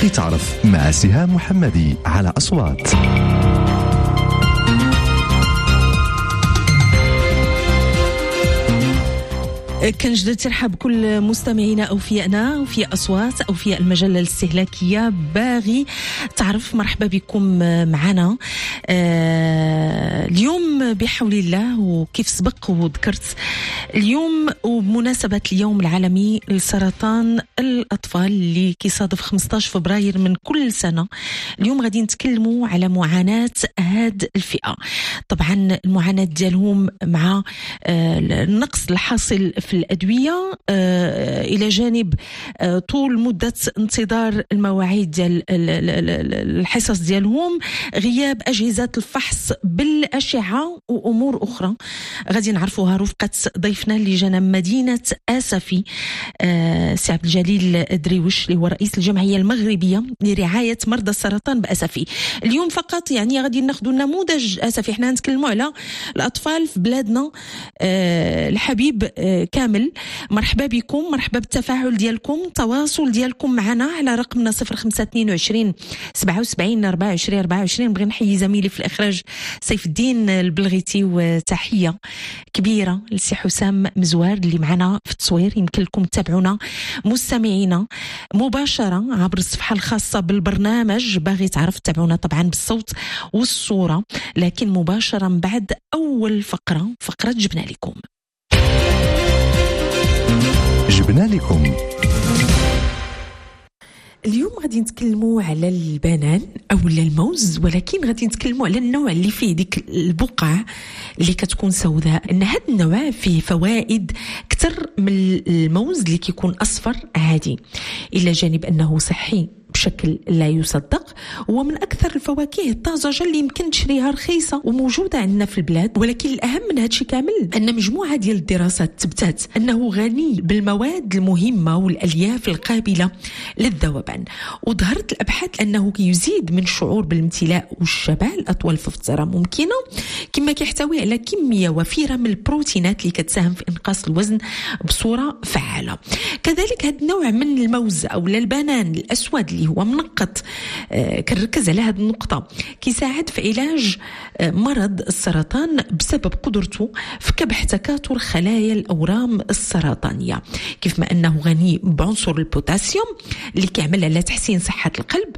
بغي تعرف مع سهام محمدي على أصوات. كنجدد ترحب بكل مستمعينا أوفيائنا وفي أصوات أو في المجلة الاستهلاكية. باغي تعرف مرحبا بكم معنا اليوم بحول الله. وكيف سبق وذكرت اليوم وبمناسبة اليوم العالمي لسرطان الأطفال اللي كيصادف 15 فبراير من كل سنة، اليوم غادي نتكلموا على معاناة هاد الفئة. طبعا المعاناة ديالهم مع النقص الحاصل في الأدوية إلى جانب طول مدة انتظار المواعيد ديال الحصص ديالهم، غياب أجهزة الفحص بالأشعة وأمور أخرى غادي نعرفوها رفقة ضيفنا اللي جانا مدينة آسفي، سي عبد الجليل دريوش اللي هو رئيس الجمعية المغربية لرعاية مرضى السرطان بآسفي. اليوم فقط يعني غادي ناخذوا نموذج آسفي، احنا نتكلموا على الأطفال في بلادنا الحبيب كامل. مرحبا بكم، مرحبا بالتفاعل ديالكم، التواصل ديالكم معنا على رقمنا 0522 77 24 24. بغي نحيي زميلي في الإخراج سيف الدين البلغيتي، وتحية كبيرة لسي حسام مزوار اللي معنا في التصوير. يمكن لكم تتابعونا مستمعينا مباشرة عبر الصفحة الخاصة بالبرنامج. باغي تعرف تتابعونا طبعا بالصوت والصورة، لكن مباشرة بعد أول فقرة جبنا لكم اليوم. غادي نتكلموا على البنان او الموز، ولكن غادي نتكلموا على النوع اللي فيه ديك البقع اللي كتكون سوداء. ان هذا النوع فيه فوائد اكثر من الموز اللي كيكون اصفر عادي، الى جانب انه صحي بشكل لا يصدق. هو من أكثر الفواكه الطازجة اللي يمكن تشريها رخيصة وموجودة عندنا في البلاد. ولكن الأهم من هذا الشيء كامل أن مجموعة ديال الدراسات تثبتت أنه غني بالمواد المهمة والألياف القابلة للذوبان، وظهرت الأبحاث أنه يزيد من الشعور بالامتلاء والشبع لأطول فترة ممكنة، كما كيحتوي على كمية وفيرة من البروتينات اللي كتساهم في إنقاص الوزن بصورة فعالة. كذلك هذا النوع من الموز أو البنان الأسود اللي هو منقط، كنركز على هذه النقطة، كيساعد في علاج مرض السرطان بسبب قدرته في كبح تكاثر خلايا الأورام السرطانية، كيف ما أنه غني بعنصر البوتاسيوم اللي كيعمل على تحسين صحة القلب.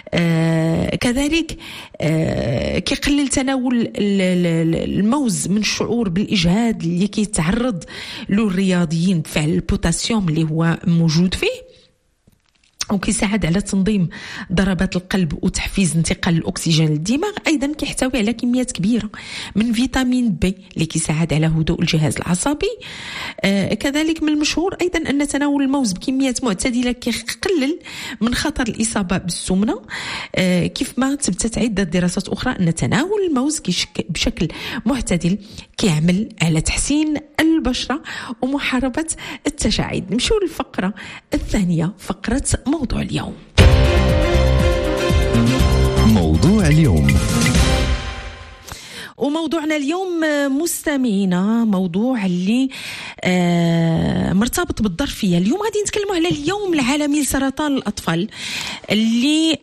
كذلك كيقلل تناول الموز من الشعور بالإجهاد اللي كيتعرض له الرياضيين بفعل البوتاسيوم اللي هو موجود فيه، وكيساعد على تنظيم ضربات القلب وتحفيز انتقال الأكسجين للدماغ. أيضا كيحتوي على كميات كبيرة من فيتامين بي اللي كيساعد على هدوء الجهاز العصبي. كذلك من المشهور أيضا أن تناول الموز بكميات معتدلة كيقلل من خطر الإصابة بالسمنة، كيف ما تثبتت عدة دراسات أخرى أن تناول الموز بشكل معتدل كيعمل على تحسين البشرة ومحاربة التجاعيد. نمشيو للفقرة الثانية، فقرة موضوع اليوم. وموضوعنا اليوم مستمعينا موضوع اللي مرتبط بالظرفية. اليوم غادي نتكلموا على اليوم العالمي لسرطان الأطفال اللي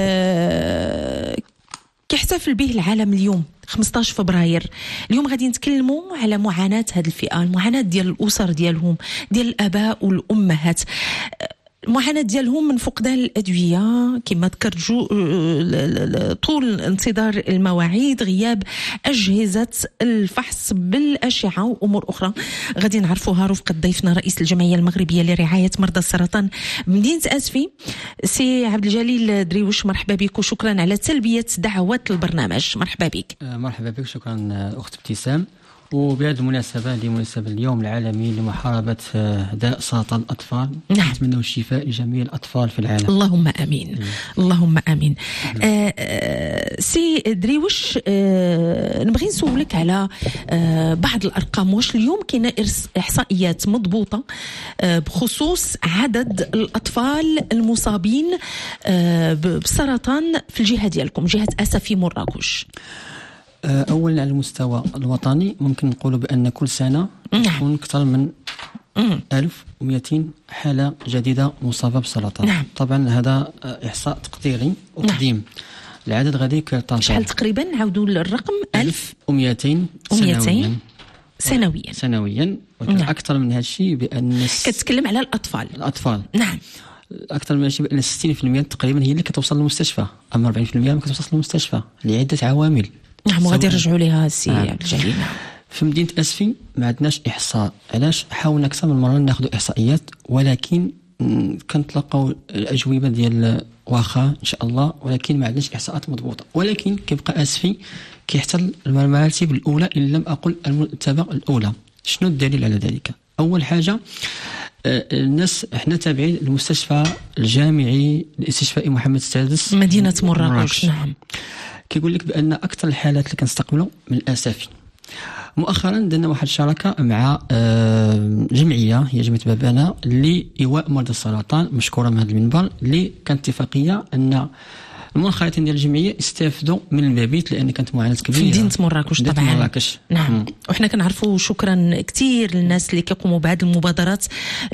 كيحتفل به العالم اليوم 15 فبراير. اليوم غادي نتكلموا على معاناة هذه الفئة، المعاناة ديال الأسر ديالهم، ديال الآباء والأمهات، المعاناة ديالهم من فقدان الأدوية كما ذكرت، طول انتظار المواعيد، غياب أجهزة الفحص بالأشعة وأمور أخرى غادي نعرفوها رفقة ضيفنا رئيس الجمعية المغربية لرعاية مرضى السرطان بمدينة آسفي سي عبد الجليل دريوش. مرحبا بك وشكرا على تلبية دعوة البرنامج. مرحبا بك. مرحبا بك، شكرا أخت ابتسام. وبهذه المناسبة لمناسبة اليوم العالمي لمحاربة داء سرطان الأطفال، نتمنى الشفاء لجميع الأطفال في العالم. اللهم آمين. اللهم آمين. سي دريوش، نبغي نسولك على بعض الأرقام. واش اليوم كاينة إحصائيات مضبوطة بخصوص عدد الأطفال المصابين بسرطان في الجهة ديالكم، جهة آسفي مراكش؟ أولا على المستوى الوطني ممكن نقول بأن كل سنة يكون أكثر من 1200 حالة جديدة مصابة بالسرطان. نعم. طبعا هذا إحصاء تقديري وقديم. العدد غادي يرتفع. شحال تقريبا؟ نعاودوا الرقم. 1200 سنويا. ولكن أكثر من هذا الشيء بأن كتكلم على الأطفال. نعم. أكثر من هذا الشيء بأن 60% تقريبا هي اللي كتوصل للمستشفى، أما 40% ما كتوصل للمستشفى لعدة عوامل. نعم، وغادي نرجعوا لها السي عبد الجليل. في مدينة أسفي ما عندناش إحصاء. علاش؟ حاولنا أكثر من مرة ناخذ إحصائيات، ولكن كنتلقاو الأجوبة ديال واخا إن شاء الله، ولكن ما عندناش إحصاءات مضبوطة. ولكن كيبقى أسفي كيحتل المراتب الأولى إن لم أقل المرتبة الأولى. شنو الدليل على ذلك؟ أول حاجة، الناس احنا تابعين المستشفى الجامعي الاستشفائي محمد السادس مدينة مراكش. نعم. كيقول لك بأن أكثر الحالات اللي كنستقبلوا من الأسفي. مؤخرا درنا واحد الشراكه مع جمعيه، هي جمعيه بابانا لإيواء مرضى السرطان، مشكوره من هذا المنبر، اللي كانت اتفاقيه ان المنخرطين ديال الجمعيه استافدوا من المبيت، لان كانت معاناه كبيره في مدينه مراكش. طبعا نعم. وحنا كنعرفوا شكرا كثير للناس اللي كيقوموا بهذه المبادرات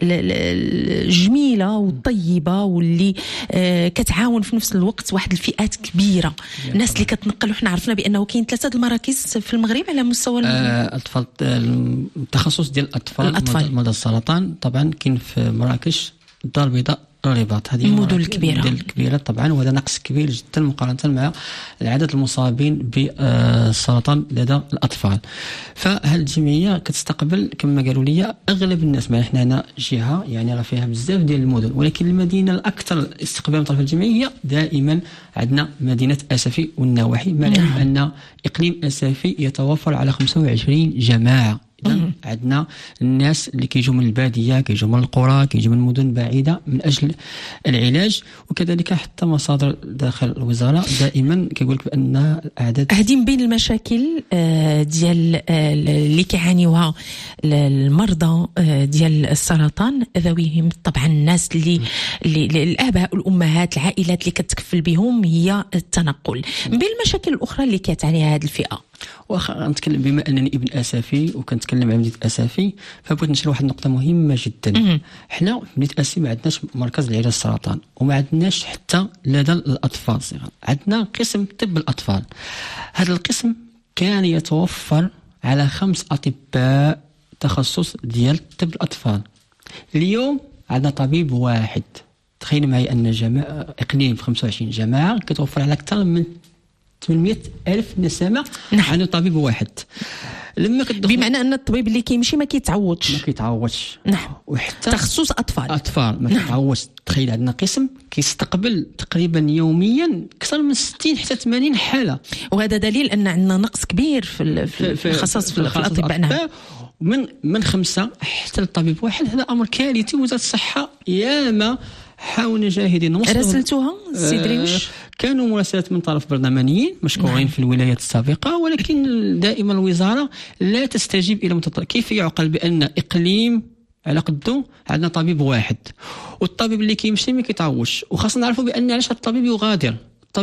الجميله والطيبه، واللي كتعاون في نفس الوقت واحد الفئات كبيره، الناس اللي كتنقل. وحنا عرفنا بانه كاين 3 المراكز في المغرب على مستوى الاطفال، التخصص ديال الاطفال مرضى السرطان. طبعا كاين في مراكش، الدار البيضاء، الرباط، هذه المدن الكبيرة طبعا، وهذا نقص كبير جدا مقارنة مع العدد المصابين بالسرطان لدى الأطفال. فهذه الجمعية كتستقبل كما قالوا لي أغلب الناس. ما احنا هنا جهة يعني راه فيها بزاف ديال المدن، ولكن المدينة الأكثر استقبال من طرف الجمعية هي دائما عندنا مدينة أسفي والنواحي، مع العلم أن إقليم أسفي يتوفر على 25 جماعة. عندنا الناس اللي كيجوا من الباديه، كيجوا من القرى، كيجوا من مدن بعيده من اجل العلاج. وكذلك حتى مصادر داخل الوزاره دائما كيقول لك بان الاعداد هذه من بين المشاكل ديال اللي كيعانيوها المرضى ديال السرطان ذويهم. طبعا الناس اللي الاباء والامهات، العائلات اللي كتكفل بهم، هي التنقل. من بين المشاكل الاخرى اللي كتعانيها هذه الفئه، واخا نتكلم بما انني ابن اسفي وكنتكلم على مدينه اسفي، فبغيت نشير واحد النقطه مهمه جدا. حنا في مدينه اسفي ما عندناش مركز لعلاج السرطان، وما عندناش حتى لدى الاطفال الصغار. عندنا قسم طب الاطفال. هذا القسم كان يتوفر على 5 أطباء تخصص ديال طب الاطفال. اليوم عندنا طبيب واحد. تخيل معي ان اقليم 25 جماعه كتوفر على اكثر من 800,000 نسمة. عنده طبيب واحد. لما بمعنى ان الطبيب اللي كيمشي ما كيتعوضش. نعم. وحتى تخصص اطفال ما كيتعوضش. تخيل عندنا قسم كيستقبل تقريبا يوميا اكثر من 60 حتى 80 حاله، وهذا دليل ان عندنا نقص كبير في الخصائص في الاطباء. نعم. من 5 حتى الطبيب واحد. هذا امر كارثي. وزاره الصحه ياما حاولنا جاهدين راسلتوها سي دريوش؟ كانوا مراسلات من طرف برلمانيين مشكورين في الولايات السابقة، ولكن دائما الوزارة لا تستجيب إلى متطلبات. كيف يعقل بأن إقليم على قده عندنا طبيب واحد، والطبيب اللي كيمشي ما كيتعوش؟ وخاصة نعرفوا بأن علاش الطبيب يغادر.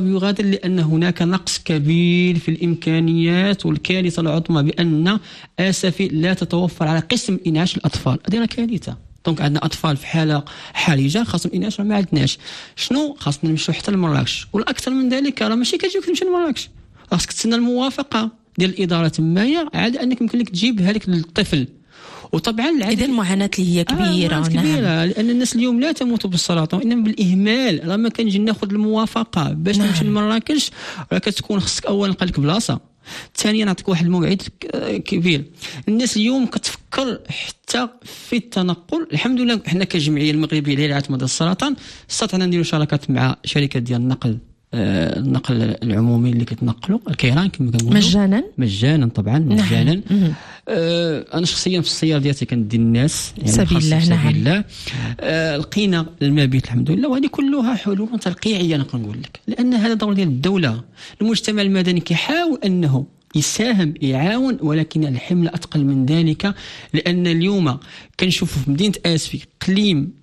لأن هناك نقص كبير في الإمكانيات، والكارثة العظمى بأن آسفي لا تتوفر على قسم إنعاش الأطفال. هذه كارثة. دونك عندنا اطفال في حاله حرجه خاصهم انعاش، ما عندناش. شنو خاصنا نمشيو حتى لمراكش. والاكثر من ذلك راه ماشي كتجيك تمشي لمراكش، خاصك تستنى الموافقه ديال الاداره تمايا عاد انك يمكن لك تجيب هذاك الطفل. وطبعا اذا المعاناه اللي هي كبيره. كبيره، لان الناس اليوم لا تموت بالسرطان انما بالاهمال. راه ما كنجي ناخذ الموافقه باش تمشي لمراكش، راه كتكون خصك اولا نلقى بلاصه، ثانيا نعطيك واحد الموعد كبير. الناس اليوم كتفكر حتى في التنقل. الحمد لله حنا كجمعيه المغربيه لرعايه مرضى السرطان استطعنا نديروا شراكات مع شركه ديال النقل العمومي اللي كتنقلوا الكيران كما كنقولوا مجانا طبعا مجانا. انا شخصيا في السياره ديالتي كندي الناس يعني سبيل الله. لقينا المبيت الحمد لله. وهذه كلها حلول ترقيعيه نقول لك، لان هذا دور ديال الدوله. المجتمع المدني كيحاول انه يساهم يعاون، ولكن الحمل أثقل من ذلك. لأن اليوم كنشوفوا في مدينة آسفي إقليم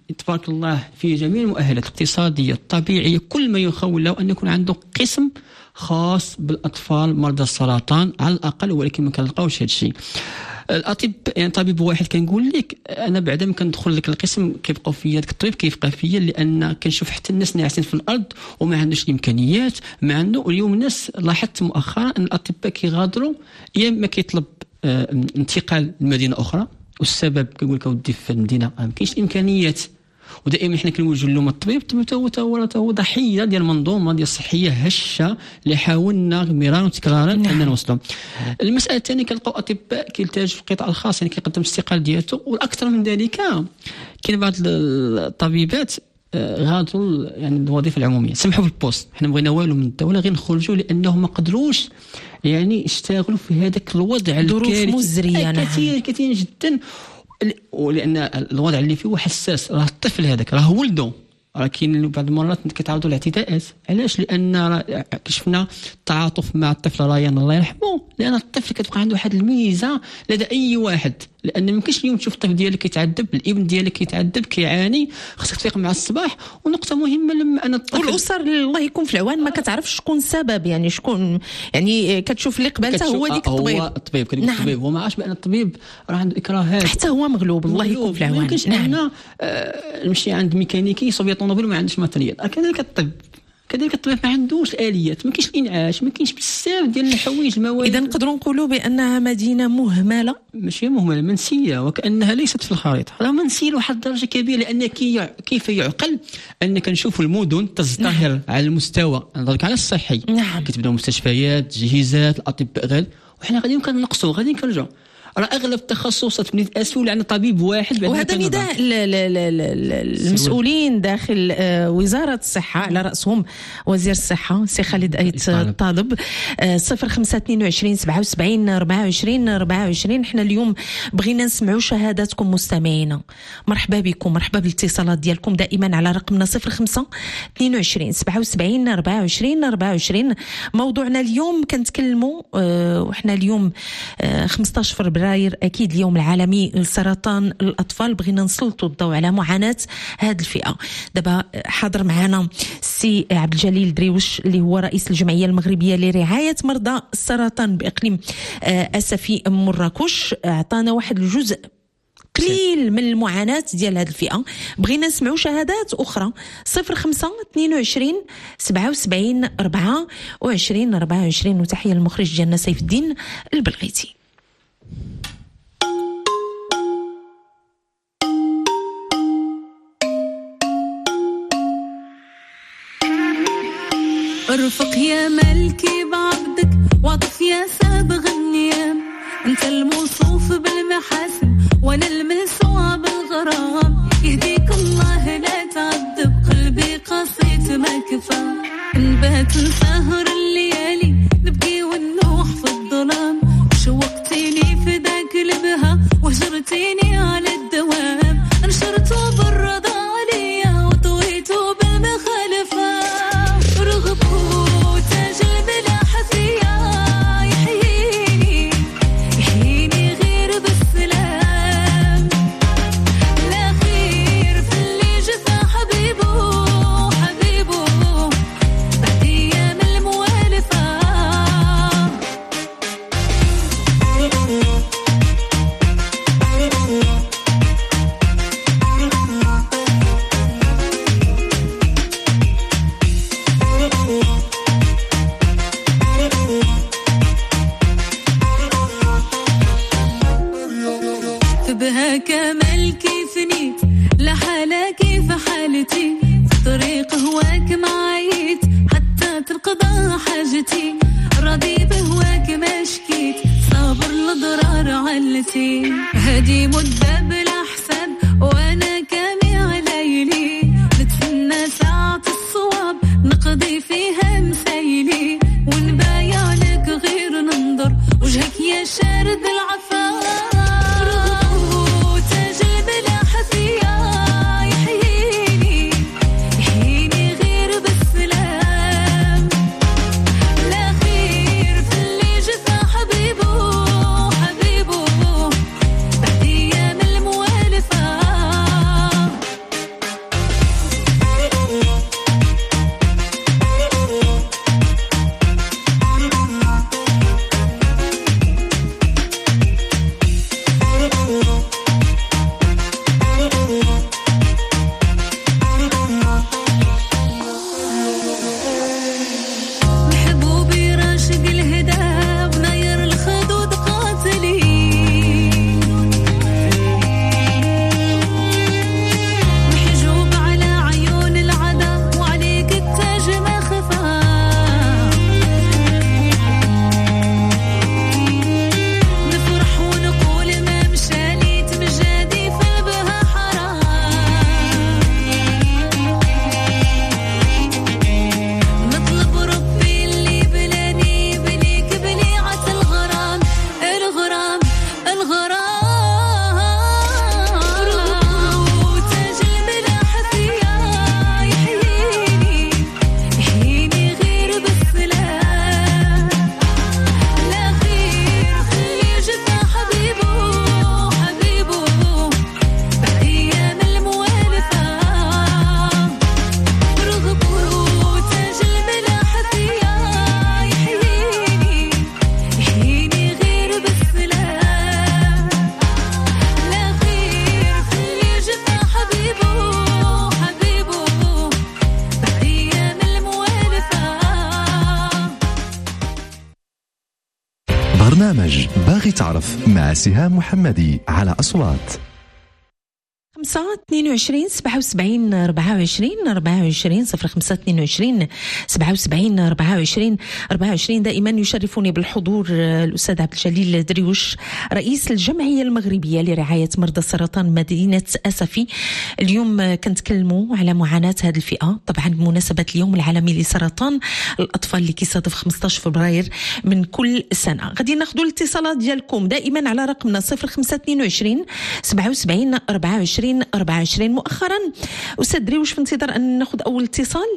تبارك الله في جميع المؤهلات الاقتصادية الطبيعية، كل ما يخول له أن يكون عنده قسم خاص بالأطفال مرضى السرطان على الأقل، ولكن ما كنلقاوش هذا الشيء. الاطباء يعني طبيب واحد كنقول لك انا بعد ما كندخل لك القسم كيبقى فيا داك الطبيب كيبقى فيا، لان كنشوف حتى الناس ناعسين في الارض وما عندوش الامكانيات ما عنده. واليوم الناس لاحظت مؤخرا ان الاطباء كيغادروا يا اما كيطلب انتقال لمدينه اخرى، والسبب كنقول لك اودي في المدينه ما كاينش الامكانيات. ودائما حنا كنوجهوا لهم الطبيب هو ضحيه ديال المنظومه ديال الصحيه هشه اللي حاولنا مرارا وتكرارا اننا نوصلوا. المساله الثانيه كنلقاو اطباء كيلتاجوا في القطاع الخاص، يعني كيقدم الاستقال ديالته. والاكثر من ذلك كاين بعض الطبيبات غادروا يعني الوظيفه العموميه، سمحوا في البوست، حنا بغينا والو من الدوله غير نخرجوا لانهم ما قدروش يعني يشتغلوا في هذاك الوضع الكارثي مزريه كثير جدا. ولان الوضع اللي فيه هو حساس، راه الطفل هذاك راه ولده، راه كاين بعض المرات كيتعرضوا لاعتداءات. علاش؟ لان كشفنا التعاطف مع الطفل ريان الله يرحمه، لان الطفل كتبقى عنده واحد الميزه لدى اي واحد، لان ما يمكنش اليوم تشوف الطفل ديالك كيتعذب، الابن ديالك كيتعذب كيعاني، خصك تفيق مع الصباح. ونقطه مهمه لما انا الطفل والاسر الله يكون في العوان ما كتعرفش شكون السبب، يعني شكون يعني كتشوف اللي قبلته هو ديك الطبيب. هو الطبيب كيقول نعم. الطبيب هو ما عرفش بان الطبيب راه عنده اكراهات، حتى هو مغلوب الله يكون في العوان. يمكنش انا نمشي عند ميكانيكي يصوب طوموبيل وما عندوش ماتريال. كذلك الطبيب ما عندوش الاليات، ما كاينش الانعاش، ما كاينش بزاف ديال الحوايج المواد. اذا نقدروا نقولوا بانها مدينه مهمله، ماشي مهمله، منسيه، وكانها ليست في الخريطه. راه منسيه لواحد الدرجه كبيره، لان كيف يعقل ان كنشوفوا المدن تزدهر على المستوى نظرك على الصحي. كتبناو مستشفيات، تجهيزات، الاطباء غير، وحنا غاديين كنقصوا غاديين كنرجعوا. راه اغلب التخصصات من اسفل عن طبيب واحد. وهذا نداء المسؤولين داخل وزاره الصحه على راسهم وزير الصحه سي خالد ايت الطالب. 0522 77 24 24. احنا اليوم بغينا نسمعوا شهاداتكم مستمعينا. مرحبا بكم، مرحبا بالاتصالات ديالكم دائما على رقمنا 0522 77 24 24. موضوعنا اليوم كنتكلموا وحنا اليوم 15 فبراير أكيد اليوم العالمي لسرطان الأطفال، بغينا نسلطوا الضوء على معاناة هذه الفئة. دابا حاضر معنا السي عبد الجليل درويش اللي هو رئيس الجمعية المغربية لرعاية مرضى السرطان بإقليم أسفي مراكش. أعطانا واحد الجزء قليل من المعاناة ديال هذه الفئة. بغينا نسمعوا شهادات أخرى. 0522 77 24 24. وتحية المخرج ديالنا سيف الدين البلغيتي. ارفق يا ملكي بعبدك وعطف يا سابغ النيام، انت الموصوف بالمحاسن وانا الملسوع بالغرام. يهديك الله لا تعذب قلبي قصيت ما كفى، نبات نسهر الليالي نبكي ونوح في الظلام. شوقتيني في ذاك البها وهجرتيني على الدوام، انشرته بالرضا عليا وطويته بالمخالفة. رغبوا تاج الملاح فيا يحييني غير بالسلام. لا خير في اللي جفا حبيبه بعد ايام الموالفة. بها كمال كيف نيت لحالة كيف حالتي، في طريق هواك معايت حتى تنقضى حاجتي. راضي بهواك ما شكيت صابر لضرار علتي. هادي مدة بلا حساب وانا كامي عليلي، نتسنى ساعة الصواب نقضي فيها مسايلي. ونبايع لك غير ننظر وجهك يا شارد العفاف. برنامج باغي تعرف مع سهام محمدي على أصوات. 522 77 24 0522 77 24 دائما يشرفني بالحضور الأستاذ عبد الجليل دريوش رئيس الجمعية المغربية لرعاية مرضى السرطان مدينة أسفي. اليوم كنتكلموا على معاناة هذه الفئة طبعا بمناسبة اليوم العالمي لسرطان الأطفال اللي كيصادف 15 فبراير من كل سنة. غادي ناخذوا الاتصالات ديالكم دائما على رقمنا 0522 77 24. مؤخرا أستاذ دريوش في انتظار أن ناخذ أول اتصال.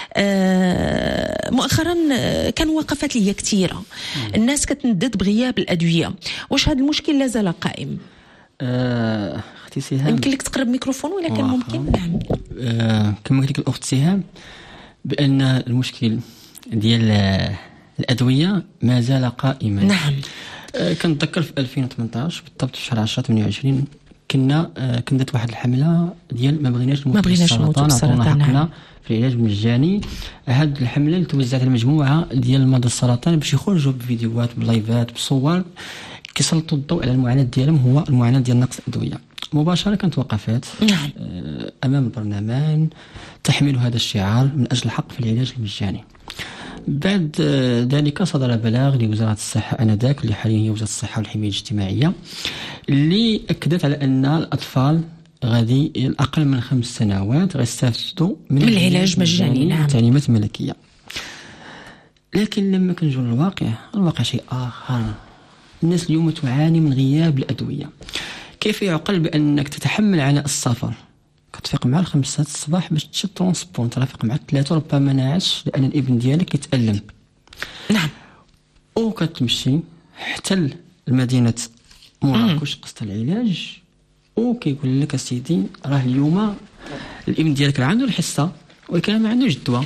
مؤخرا كان وقفات لي كثيرة، الناس كتندد بغياب الأدوية، واش هذا المشكل لا زال قائم؟ اختي سهام يمكن لك تقرب ميكروفون ولا كان ممكن؟ نعم. كما قلت لك الأخت سهام بأن المشكل ديال الأدوية ما زال قائما. نعم. كنتذكر في 2018 بالضبط في شهر 10/28 كنا درت واحد الحمله ديال ما بغيناش نموتوا بالسرطان، حقنا في العلاج المجاني. هاد الحمله اللي توزعت على مجموعه ديال مرضى السرطان باش يخرجوا بفيديوهات بلايفات بصور كيسلطوا الضوء على المعاناه ديالهم، هو المعاناه ديال نقص الادويه. مباشره كانت وقفات امام البرلمان تحملوا هذا الشعار من اجل الحق في العلاج المجاني. بعد ذلك صدر بلاغ لوزارة الصحة آنذاك اللي حاليا هي وزارة الصحة والحماية الاجتماعية اللي أكدت على أن الأطفال غادي الأقل من 5 سنوات غيستافدوا من العلاج مجاني. نعم. تعليمات ملكية. لكن لما كنجوا الواقع شيء آخر. الناس اليوم تعاني من غياب الأدوية. كيف يعقل بأنك تتحمل عناء السفر كتفيق مع 5 الصباح باش تمشي ترونسبور ترافق مع 3 ربما ناعش لأن الابن ديالك يتألم. نعم. وكتمشي حتى المدينة مراكش قسط العلاج وكيقول لك سيدي راه اليوم الابن ديالك راه عنده الحصة ولكن ما عندوش الدواء،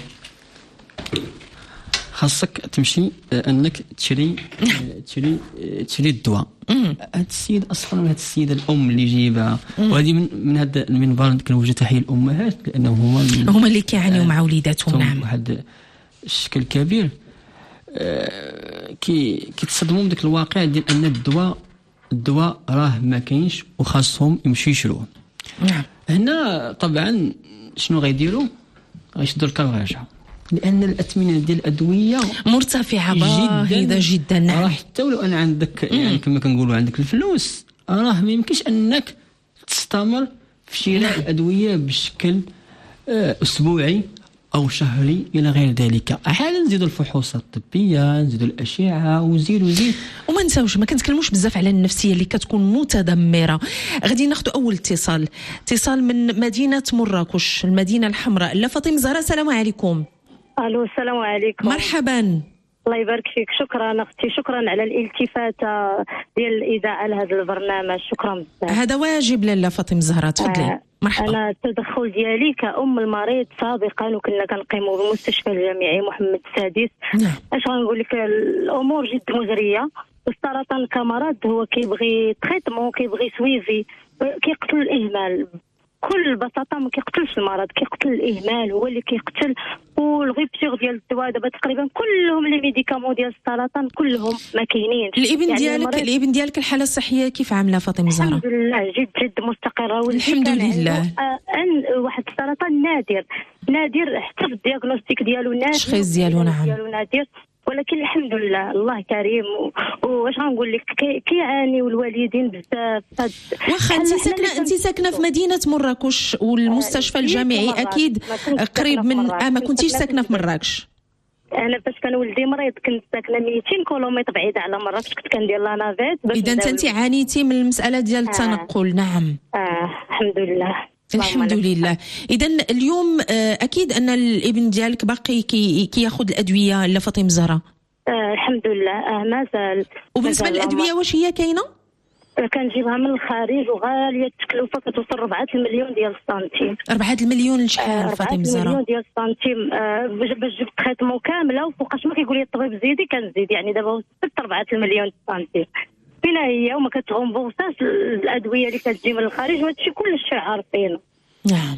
خاصك تمشي انك تشري الدواء. هاد السيد اصلا هاد السيده الام اللي جايبها وهذه من هذا المنبر كنوجه تحيه الامهات لانهم هما اللي كيعانيوا مع وليداتهم. نعم. واحد الشكل كبير كيتصدموا من داك الواقع ديال ان الدواء راه ما كاينش وخاصهم يمشيو يشروه. نعم. هنا طبعا شنو غيديروا؟ غيشدوا الكراجه لأن الأثمنة ديال الأدوية مرتفعة باهظة جدا. نعم. راه حتى ولو أنا عندك يعني كما كنقولوا عندك الفلوس راه ما يمكنش أنك تستمر في شراء الأدوية بشكل أسبوعي أو شهري إلى غير ذلك. أحيانا نزيدوا الفحوصات الطبية، نزيدوا الأشعة وزيد وما نساوش ما كنتكلموش بزاف على النفسية اللي كتكون متدمرة. غادي ناخذ أول اتصال من مدينة مراكش المدينة الحمراء. لا فاطمة زهرة السلام عليكم. الو السلام عليكم. مرحبا. الله يبارك فيك. شكرا اختي، شكرا على الالتفاته ديال الاذاعه لهذا البرنامج، شكرا بزاف. هذا واجب لاله فاطمه زهراء، تفضلي. مرحبا. انا التدخل ديالي كأم المريض سابقا وكنا كنقيموا بالمستشفى الجامعي محمد السادس. نعم. اش غنقول لك، الامور جد مزريه. السرطان كمرض هو كيبغي تريتمون، كيبغي سويفي، كيقتل الاهمال بكل بساطه. ما كيقتلش المرض، كيقتل الاهمال هو اللي كيقتل. والغيبتور ديال الدواء دابا تقريبا كلهم لي ميديكامون ديال السرطان كلهم ما كاينينش. الابن ديالك الحاله الصحيه كيف عامله فاطمه زهراء؟ الحمد لله جد مستقره. الحمد لله. واحد السرطان نادر حتى في الدياغنوستيك ديالو نادر، التشخيص ديالو نعم نادر، ولكن الحمد لله الله كريم. واش غنقول لك، كيعاني والوالدين بزاف. واخا انت ساكنه في مدينه مراكش والمستشفى الجامعي اكيد قريب من ما كنتيش ساكنه في مراكش. انا فاش كان ولدي مريض كنت ساكنه 200 كيلومتر بعيده على مراكش، كنت كندير لا نافيت. اذا انت عانيتي من المساله ديال التنقل. نعم. الحمد لله. الحمد لله. إذا اليوم أكيد أن الابن ديالك باقي كياخذ الأدوية لا فاطمة زهراء؟ الحمد لله مازال. وبالنسبة للأدوية واش هي كاينة؟ كنجيبها من الخارج وغالية التكلفة، كتوصل 4 المليون ديال السنتيم. 4 المليون لشحال فاطمة زهراء؟ 4 مليون ديال السنتيم باش جبت تريتمون كاملة، وفوقاش ما كيقول لي الطبيب زيدي كنزيد. يعني دابا وصلت 4 المليون السنتيم. فين هي وما كتغومبوساش الادويه اللي كتجي من الخارج، وهادشي كلشي عارفينه. نعم.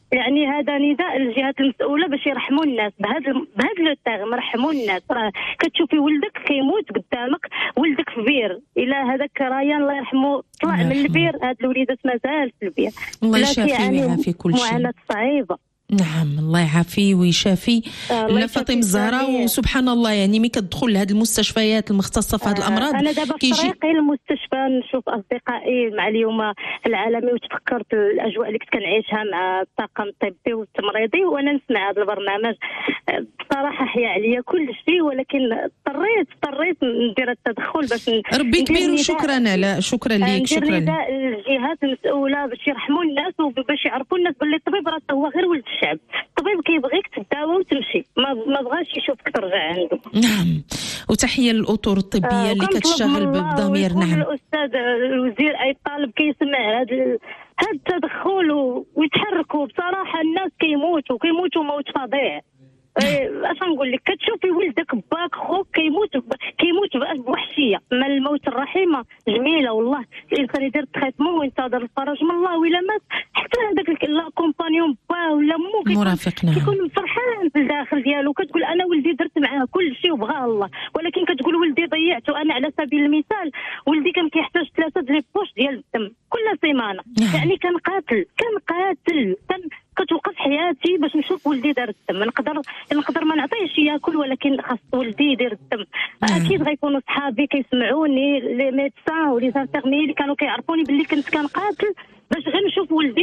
يعني هذا نداء للجهات المسؤوله باش يرحموا الناس بهذا لو تاغم، رحموا الناس. راه كتشوفي ولدك كيموت قدامك، ولدك في بير، الى هذاك ريان الله يرحمه طلع من البير، هاد الوليدات مازال في البير. الله يشافي ويعافي كل شيء. معاناه صعيبه. نعم الله يعافي ويشافي لا فاطمه الزهراء. وسبحان الله يعني ملي كتدخل لهذه المستشفيات المختصه في هذه الامراض انا دابا في طريقي للمستشفى نشوف اصدقائي مع اليوم العالمي، وتفكرت الاجواء اللي كنت كنعيشها مع الطاقم الطبي والتمريضي وانا نسمع هذا البرنامج. بصراحه حيا عليا كل شيء، ولكن اضطريت ندير التدخل باش ربي كبير. وشكرا شكرا لك. شكرا للجهات المسؤوله باش يرحموا الناس وباش يعرفوا الناس باللي الطبيب راه هو غير ولد الشعب. الطبيب كيبغيك تداوى وتمشي، ما بغاش يشوفك ترجع عنده. نعم. وتحيه للاطر الطبيه اللي كتشتغل بالضمير. نعم. الاستاذ الوزير اي طالب كيسمع هذا التدخل ويتحركوا. بصراحه الناس كيموتوا موت فظيع. اش نقول لك، كتشوفي ولدك باك خوك كيموت بوحشيه. ما الموت الرحيمه جميله والله. الانسان يدير التريتمون وينتظر الفرج من الله، ولا مات حتى هذاك لا كومبانيون با ولا مو مرافقنا كيكون فرحان في الداخل ديالو. كتقول انا ولدي درت معاه كل شيء وبغاه الله، ولكن كتقول ولدي ضيعته. انا على سبيل المثال ولدي كان كيحتاج 3 ديال البوش ديال الدم كل سيمانه. يعني كان قاتل كتوقف حياتي باش نشوف ولدي دار الدم. نقدر ما نعطيهش ياكل، ولكن خاص ولدي يدير الدم. اكيد غيكونوا صحابي كيسمعوني لي ميدسان ولي زانفيرمي اللي كانوا كيعرفوني باللي كنت كنقاتل باش غير نشوف ولدي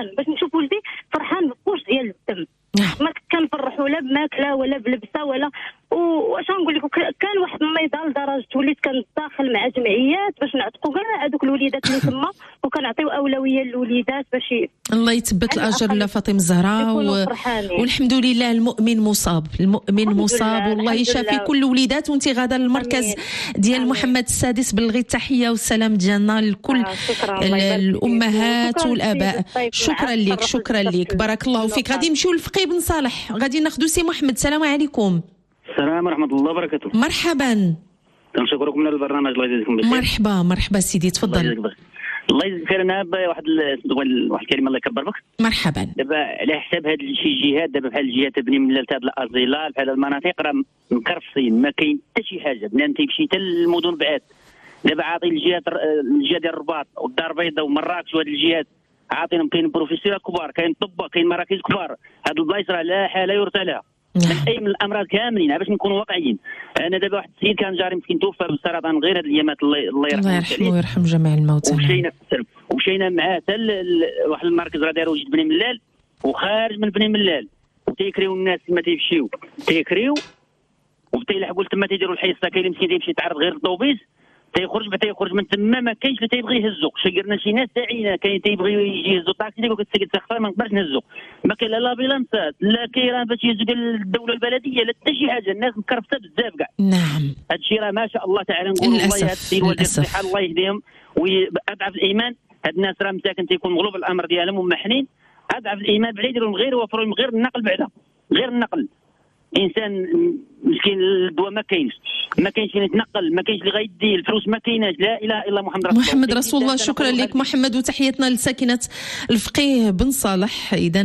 فرحان ببوش ديال الدم. ما كنفرحوا لا بماكله ولا بلبسه ولا. واش نقول لك، كان واحد النضال لدرجه وليت كنداخل مع جمعيات باش نعتقوا كاع هذوك الوليدات اللي تما، وكنعطيو اولويه للوليدات باش الله يثبت الاجر لفاطمه الزهراء. والحمد لله المؤمن مصاب والله يشافي كل الوليدات. وانت غادا للمركز ديال محمد السادس بلغي التحيه والسلام ديالنا لكل الامهات والاباء. شكرا لك بارك الله فيك. غادي نمشيو لفقيه بن صالح، غادي ناخذ سي محمد. السلام عليكم. السلام ورحمة الله وبركاته. مرحبا. كنشكركم على البرنامج، الله يجزيكم بخير. مرحبا سيدي تفضل. الله يجزيك خير. انا واحد الكلمه الله يكبر بك. مرحبا. دابا على حساب هاد شي جهات، دابا بحال الجهات بني ملال هاد الازيلال بحال المناطق راه مكرفصين، ما كاين حتى شي حاجه. بنادم تيمشي حتى للمدن بعاد. دابا عاطي الجهه ديال الرباط والدار البيضاء ومراكش وهاد الجهات عاطينهم. كاين بروفيسورات كبار، كاين طباء، كاين مراكز كبار. هاد البلايص راه لا حاله يرثى لها من الامراض كاملين باش نكونوا واقعيين. انا دابا واحد السيد كان جاري مسكين توفى بالسرطان غير هاد الايامات، الله يرحمه ويرحم جميع الموتى. ومشينا معاه حتى واحد المركز راه داروا جد بني ملال وخارج من بني ملال، وتيكريو الناس ما تيمشيو تيكريو وتيلحقوا تما تيديروا الحصه. كاين اللي مسكين تيمشي يتعرض غير الطوبيس تيخرج من تما، ما كاينش اللي تيبغي يهزو. شيرنا شي ناس تاعينا كاين تيبغي يجي يهزو الطاكسي يقول لك السيد تخسر ما نقدرش نهزو. ما كاين لا بيلانسات لا كاين باش يهزو ديال الدوله البلديه لا حتى شي حاجه. الناس مكرفته بزاف كاع. نعم. هادشي راه ما شاء الله تعالى نقول والله هاد السيد والدي الصحه الله يهديهم ويضعف الايمان. هاد الناس راه مساكن تيكون مغلوب الامر ديالهم ومحنين. اضعف الايمان بلا يديروا غير يوفروا لهم غير النقل بعدا، غير النقل. انسان مسكين الدواء ما كاينش فين يتنقل، ما كاينش اللي غيدي الفلوس، ما كايناش. لا اله الا محمد رسول الله. شكرا لك محمد، وتحياتنا لساكنه الفقيه بن صالح. اذا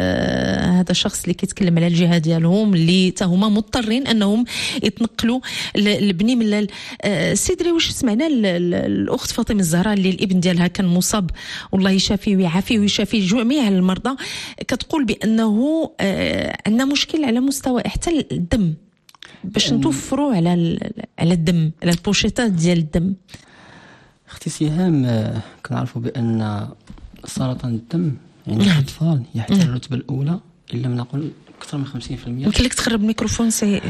هذا الشخص اللي كيتكلم على الجهه ديالهم اللي هما مضطرين انهم يتنقلوا لبني ملال. سيدري واش سمعنا الاخت فاطمه الزهراء اللي الابن ديالها كان مصاب، والله يشافيه ويعافيه ويشافي جميع المرضى، كتقول بانه عندنا مشكل على مستوى حتى الدم باش نتوفروا على الدم، على البوشيطات ديال الدم. اختي سهام، كنعرفوا بان سرطان الدم عند الاطفال يحتل الرتبه الاولى، الا ما نقول اكثر من 50%. يمكن لك تقرب الميكروفون سي.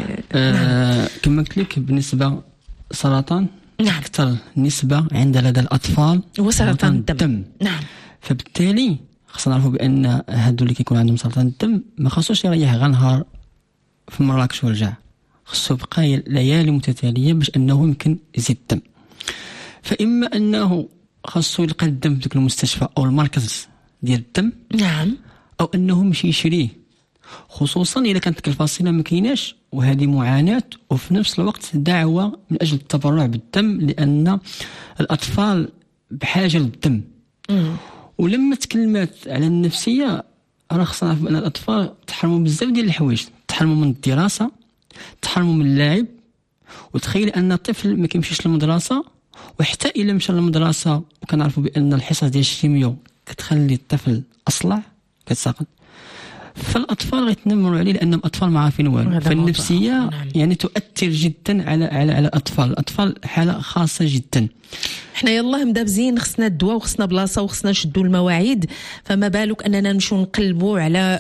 كما قلت لك بالنسبه سرطان اكثر نسبه عند لدى الاطفال هو سرطان الدم. نعم. فبالتالي خصنا نعرفوا بان هادو اللي كيكون عندهم سرطان الدم ما خاصوش يريح غير نهار في مراكش ورجع، خصو يبقى ليالي متتاليه باش انه يمكن يزيد الدم. فاما انه خاصو يلقى الدم في ذاك المستشفى او المركز ديال الدم، نعم، او انه يمشي يشريه، خصوصا اذا كانت ديك الفاصله ما كايناش، وهذه معاناه وفي نفس الوقت دعوه من اجل التبرع بالدم، لان الاطفال بحاجه للدم. ولما تكلمت على النفسيه، راه خصنا نعرف بان الاطفال تحرموا بزاف ديال الحوايج، تحرموا من الدراسه، تحرموا من اللعب. وتخيل ان الطفل ما كيمشيش للمدرسه، وحتى الا مشى للمدرسه وكنعرفوا بان الحصص ديال الشيميو كتخلي الطفل اصلع كتساقط، فالاطفال غيتنمروا عليه لانهم اطفال ما عارفين والو. فالنفسيه يعني تؤثر جدا على الاطفال حاله خاصه جدا. احنا يلاه مدابزين، خصنا الدواء وخصنا بلاصه وخصنا نشدوا المواعيد، فما بالك اننا نمشيو نقلبوا على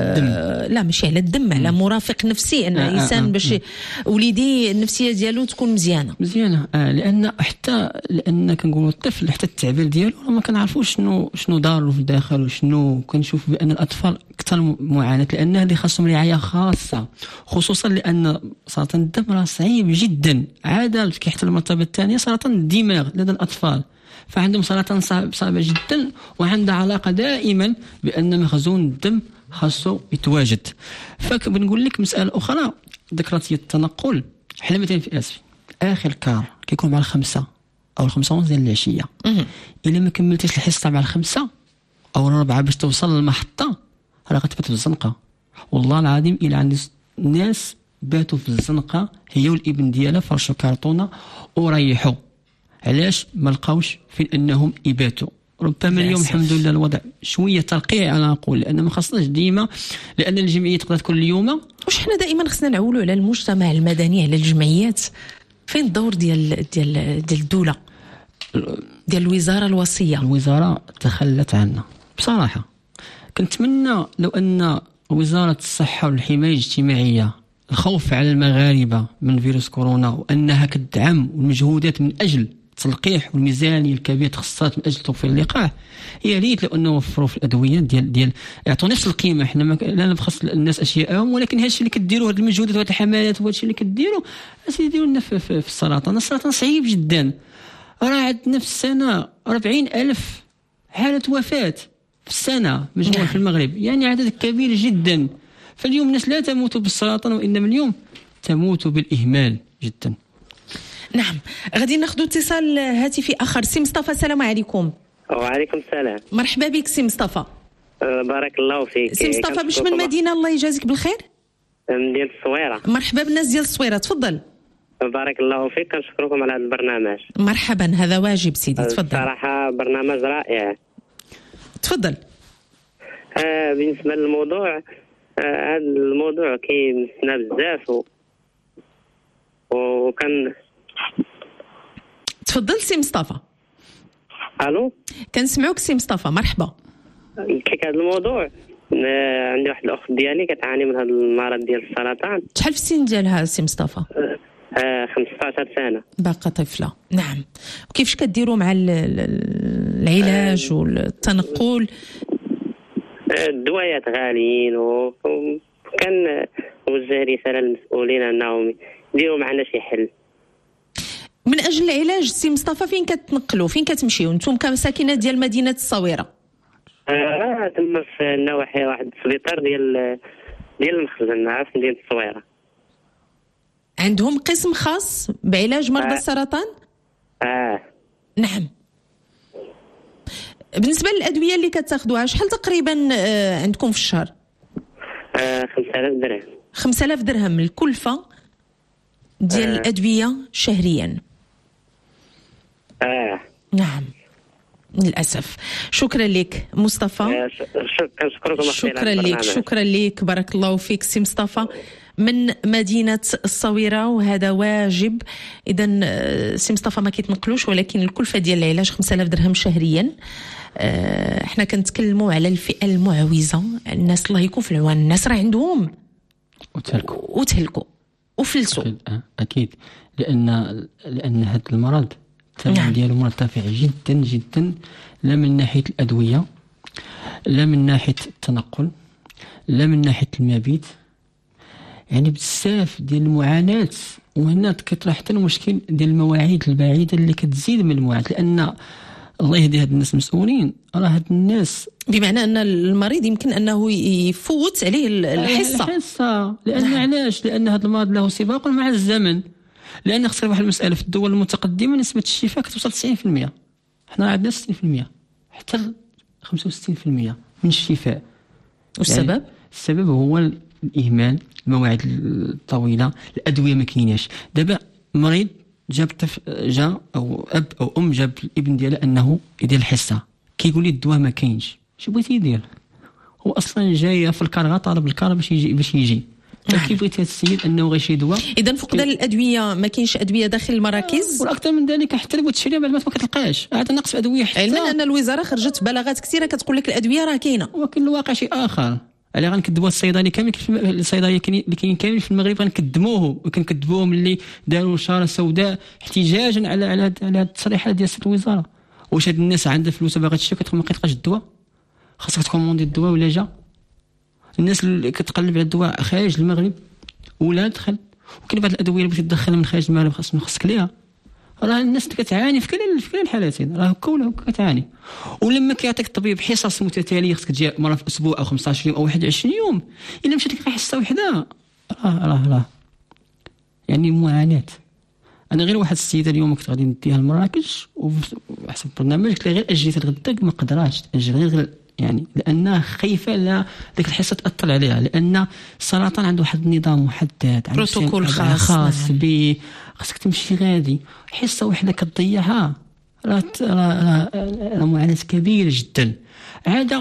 لا ماشي على الدم، على مرافق نفسي ان الانسان باش وليدي النفسيه ديالو تكون مزيانه. لان حتى لان كنقولوا الطفل حتى التعبير ديالو ما كنعرفوش شنو داروا في الداخل، وشنو كنشوف بان الاطفال اكثر معاناه، لان هذه خاصهم رعايه خاصه، خصوصا لان سرطان الدم راه صعيب جدا، عاده كيحتل المرتبه الثانيه سرطان الدماغ لدى الاطفال، فعندهم سرطان صعبه جدا، وعندها علاقه دائما بان مخزون الدم خاصو يتواجد. فبنقول لك مساله اخرى ذكرت هي التنقل. حنا مثلا في اسفي اخر كار كيكون مع 5 او 5:30 ديال العشيه، الا ما كملتيش الحصه مع 5 او 4 باش توصل للمحطه راه غتبات في الزنقه. والله العظيم الا عندي ناس باتوا في الزنقه هي والابن ديالها، فرشوا كرتونه وريحوا. علاش؟ ما لقاوش فين انهم يباتوا. ربما اليوم الحمد لله الوضع شويه ترقيع انا نقول، لان ما خصناش ديما، لان الجمعيات تقدر تكون اليوم. واش حنا دائما خصنا نعولوا على المجتمع المدني، على الجمعيات؟ فين الدور ديال الدوله، ديال الوزاره الوصيه؟ الوزاره تخلت عنا بصراحه. كنتمنى لو ان وزاره الصحه والحمايه الاجتماعيه، الخوف على المغاربه من فيروس كورونا، وانها كتدعم المجهودات من اجل التلقيح والميزانيه الكبيره تخصصات من اجل توفير اللقاح، يا ريت لو انه وفروا في الادويه ديال يعطوا نفس القيمه. حنا لا نبخس الناس اشياءهم، ولكن هادشي اللي كديروا، هاد المجهودات وهاد الحملات وهادشي اللي كديروا اسيدي ديروا لنا في السرطان. السرطان صعيب جدا، راه عندنا في السنه 40,000 حاله وفاه في السنه مجموعه في المغرب، يعني عدد كبير جدا. فاليوم الناس لا تموت بالسرطان، وانما اليوم تموت بالاهمال جدا. نعم، غادي ناخذ اتصال هاتفي اخر. سي مصطفى، السلام عليكم. وعليكم السلام. مرحبا بك سي مصطفى. بارك الله فيك. سي مصطفى، باش من مدينه الله يجازيك بالخير؟ مدينه الصويره. مرحبا بالناس ديال الصويره، تفضل. بارك الله فيك، كنشكركم على هذا البرنامج. مرحبا، هذا واجب سيدي، تفضل. صراحه برنامج رائع. تفضل. بالنسبه للموضوع، هذا الموضوع كيمسنا بزاف وكان. تفضل سي مصطفى. الو، كنسمعوك سي مصطفى، مرحبا. كيك هذا الموضوع، عندي واحد الاخت ديالي كتعاني من هذا المرض ديال السرطان. شحال في السن ديالها سي مصطفى؟ 15 سنه. باقا طفله. نعم. وكيفاش كديروا مع العلاج والتنقل؟ الدوايات غاليين، وكان وجه رساله للمسؤولين انهم يديروا معنا شي حل. من اجل العلاج سي مصطفى فين كتنقلوا، فين كتمشيو نتوما كساكنه ديال مدينه الصويره؟ تما في النواحي واحد السبيطار ديال المخزن في مدينه الصويره. عندهم قسم خاص بعلاج مرضى السرطان؟ نعم. بالنسبه للادويه اللي كتاخذوها شحال تقريبا عندكم في الشهر؟ 5000 درهم. 5000 درهم الكلفه ديال الادويه شهريا. نعم للاسف. شكرا لك مصطفى. شكرا لك، شكرا لك، بارك الله فيك سي مصطفى من مدينة الصويرة، وهذا واجب. إذا سي مصطفى ما كيتنقلوش، ولكن الكلفة ديال العلاج 5000 درهم شهريا. احنا كنتكلموا على الفئة المعوزة، الناس الله يكون في العوان، الناس راه عندهم وتهلكوا وفلسوا. أكيد لأن هذا المرض الثمن ديالو مرتفع جدا جدا، لا من ناحية الأدوية، لا من ناحية التنقل، لا من ناحية المبيت، يعني بزاف ديال المعاناة. وهنا كيطرح حتى المشكل ديال المواعيد البعيدة اللي كتزيد من المعاناة، لأن الله يهدي هاد الناس المسؤولين، راه هاد الناس بمعنى أن المريض يمكن أنه يفوت عليه الحصة. لأن علاش؟ لأن هاد المرض له سباق مع الزمن. لأن خسر واحد المسألة، في الدول المتقدمة نسبة الشفاء كتوصل 90%، حنا عندنا 60% حتى 65% من الشفاء. والسبب؟ يعني السبب هو الإهمال، المواعيد الطويلة، الأدوية ما كايناش. دابا مريض جاب جا أو أب أو أم جاب الابن ديالها أنه يدير الحصة، كيقول لي الدواء ما كاينش، اش بغيتي يدير؟ هو أصلا جاي في الكار، طالب الكار باش يجي كيف بغيت هذا السيد انه غيشري دواء؟ اذا فقدان الادويه، ما كاينش ادويه داخل المراكز، والاكثر من ذلك حتى لو تشريها بعد ما كتلقاش، هذا نقص في ادويه. علما ان الوزاره خرجت بلاغات كثيره كتقول لك الادويه راه كاينه، ولكن الواقع شيء اخر. على غنكذبوا الصيدلي كامل، الصيدليه اللي كاين كامل في المغرب غنكذبوه، وكنكذبوهم اللي داروا شاره سوداء احتجاجا على هذه التصريحات ديال الوزاره. واش هاد الناس عندها فلوس باغا تشري ما كيلقاش الدواء؟ خاصك تكوموندي الدواء ولا جا. الناس اللي كتقلب على الدواء خارج المغرب ولا دخل، وكاين بعض الادويه اللي بغيتي تدخلها من خارج المغرب خاصك ليها. راه الناس اللي كتعاني في كل الحالات، راه هكا كتعاني. ولما كيعطيك الطبيب حصص متتاليه خاصك تجي مره في الاسبوع او 15 يوم او 21 يوم، الا مشات لك حصه وحده راه يعني معاناه. انا غير واحد السيده اليوم كنت غادي نديها لمراكش، وحسب البرنامج قلت لها غير اجلتها لغدا، ما قدراتش تاجل غير يعني لانها خايفه لا ديك الحصه تاثر عليها، لان السرطان عنده واحد النظام محدد، بروتوكول خاص به، خاصك تمشي غادي. حصه وحده كتضيعها راه معاناه كبيره جدا. عاده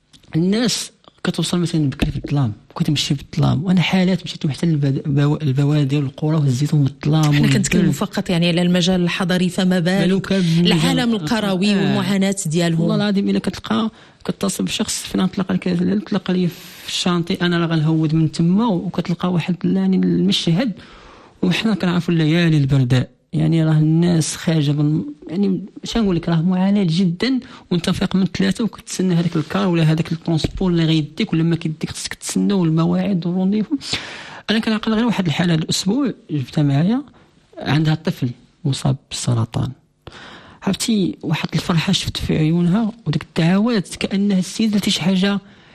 الناس كتوصل مثلا بكري في الظلام، كتمشي في الظلام، وانا حالات مشيت حتى البوادر والقرى وهزيتهم الظلام. حنا كنتكلموا فقط يعني على المجال الحضري، فما بالك العالم القروي والمعاناه ديالهم. والله العظيم الا كتصل بشخص فين تلقى لي في الشانطي، انا راه غنهود من تما، وكتلقى واحد يعني المشهد. وحنا كنعرفوا الليالي البرداء، يعني راه الناس خارجه يعني اش نقول لك، راه معاناه جدا. وانت فايق من 3 وكتسنى هذاك الكار ولا هذاك الترونسبور اللي غيديك، ولا ما كيديك خصك تسنى، والمواعيد والرونديفو. انا كنعقل غير واحد الحاله الاسبوع جبتها معايا، عندها طفل مصاب بالسرطان. عرفتي واحد الفرحه شفت في عيونها، وديك الدعوات كانها السيده درتي شي حاجه